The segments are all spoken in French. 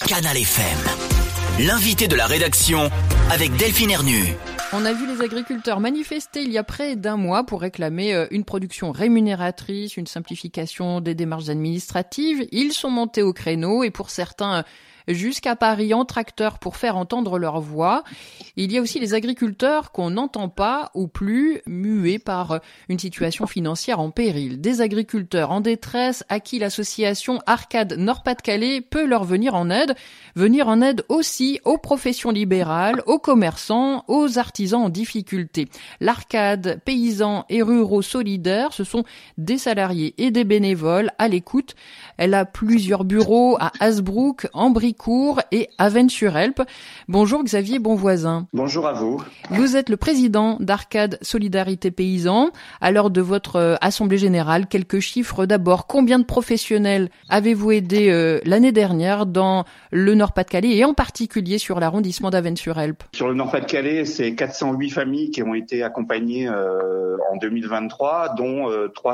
Canal FM. L'invité de la rédaction avec Delphine Ernu. On a vu les agriculteurs manifester il y a près d'un mois pour réclamer une production rémunératrice, une simplification des démarches administratives. Ils sont montés au créneau et pour certains jusqu'à Paris en tracteur pour faire entendre leur voix. Il y a aussi les agriculteurs qu'on n'entend pas ou plus, muets par une situation financière en péril. Des agriculteurs en détresse à qui l'association Arcade Nord-Pas-de-Calais peut leur venir en aide aussi aux professions libérales, aux commerçants, aux artisans en difficulté. L'Arcade paysans et ruraux solidaires, ce sont des salariés et des bénévoles à l'écoute. Elle a plusieurs bureaux à Hasbrouck, en Bricourt et à Vennes-sur-Helpe. Bonjour Xavier Bonvoisin. Bonjour à vous. Vous êtes le président d'Arcade Solidarité Paysans. À l'heure de votre assemblée générale, quelques chiffres d'abord. Combien de professionnels avez-vous aidé l'année dernière dans le Nord-Pas-de-Calais et en particulier sur l'arrondissement d'Avesnes-sur-Helpe? Sur le Nord-Pas-de-Calais, c'est 408 familles qui ont été accompagnées en 2023, dont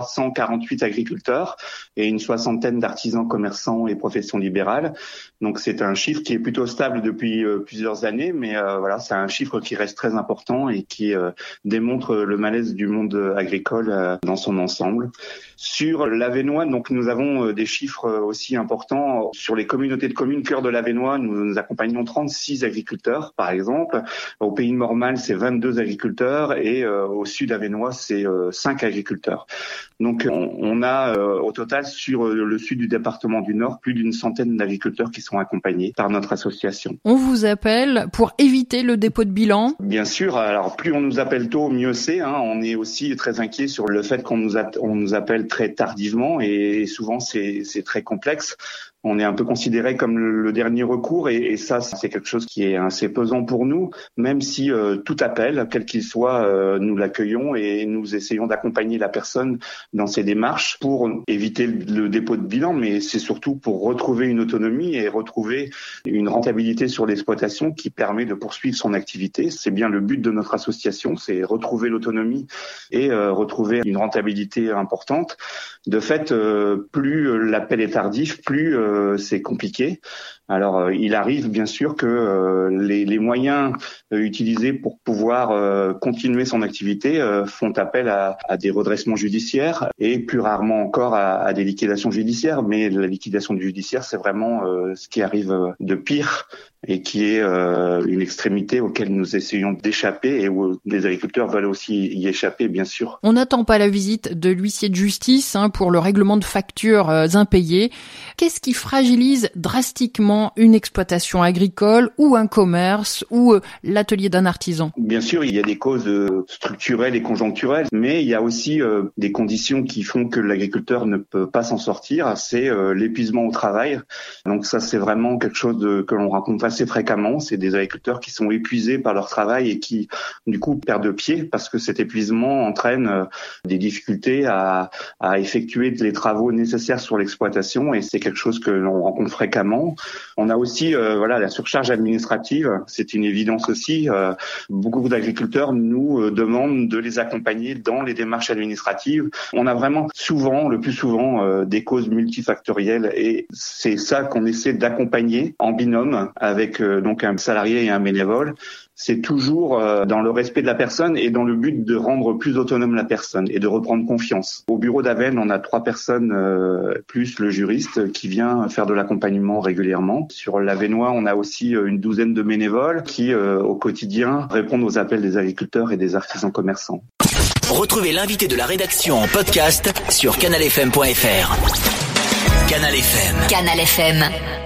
348 agriculteurs et une soixantaine d'artisans, commerçants et professions libérales. Donc c'est un chiffre qui est plutôt stable depuis plusieurs années, mais voilà, c'est un chiffre qui reste très important et qui démontre le malaise du monde agricole dans son ensemble. Sur l'Avesnois, donc nous avons des chiffres aussi importants. Sur les communautés de communes cœur de l'Avesnois, nous accompagnons 36 agriculteurs, par exemple. Au Pays de Mormal, c'est 22 agriculteurs et au sud avesnois, c'est 5 agriculteurs. Donc on a au total sur le sud du département du Nord plus d'une centaine d'agriculteurs qui sont accompagnés par notre association. On vous appelle pour éviter le dépôt de bilan? Bien sûr, alors plus on nous appelle tôt, mieux c'est. On est aussi très inquiet sur le fait qu'on nous appelle très tardivement et souvent c'est très complexe. On est un peu considéré comme le dernier recours et ça, c'est quelque chose qui est assez pesant pour nous, même si tout appel, quel qu'il soit, nous l'accueillons et nous essayons d'accompagner la personne dans ses démarches pour éviter le dépôt de bilan, mais c'est surtout pour retrouver une autonomie et retrouver une rentabilité sur l'exploitation qui permet de poursuivre son activité. C'est bien le but de notre association, c'est retrouver l'autonomie et retrouver une rentabilité importante. De fait, plus l'appel est tardif, plus c'est compliqué. Alors, il arrive bien sûr que les moyens utilisés pour pouvoir continuer son activité font appel à des redressements judiciaires et plus rarement encore à des liquidations judiciaires. Mais la liquidation judiciaire, c'est vraiment ce qui arrive de pire et qui est une extrémité auquel nous essayons d'échapper et où les agriculteurs veulent aussi y échapper, bien sûr. On n'attend pas la visite de l'huissier de justice pour le règlement de factures impayées. Qu'est-ce qui fragilise drastiquement une exploitation agricole ou un commerce ou l'atelier d'un artisan? Bien sûr, il y a des causes structurelles et conjoncturelles, mais il y a aussi des conditions qui font que l'agriculteur ne peut pas s'en sortir. C'est l'épuisement au travail. Donc ça, c'est vraiment quelque chose que l'on rencontre assez fréquemment. C'est des agriculteurs qui sont épuisés par leur travail et qui, du coup, perdent pied parce que cet épuisement entraîne des difficultés à effectuer les travaux nécessaires sur l'exploitation et c'est quelque chose que l'on rencontre fréquemment. On a aussi la surcharge administrative, c'est une évidence aussi. Beaucoup d'agriculteurs nous demandent de les accompagner dans les démarches administratives. On a vraiment le plus souvent, des causes multifactorielles et c'est ça qu'on essaie d'accompagner en binôme avec donc un salarié et un bénévole. C'est toujours dans le respect de la personne et dans le but de rendre plus autonome la personne et de reprendre confiance. Au bureau d'Avesnes, on a 3 personnes plus le juriste qui vient faire de l'accompagnement régulièrement. Sur l'Avesnois, on a aussi une douzaine de bénévoles qui, au quotidien, répondent aux appels des agriculteurs et des artisans commerçants. Retrouvez l'invité de la rédaction en podcast sur canalfm.fr. Canal FM. Canal FM.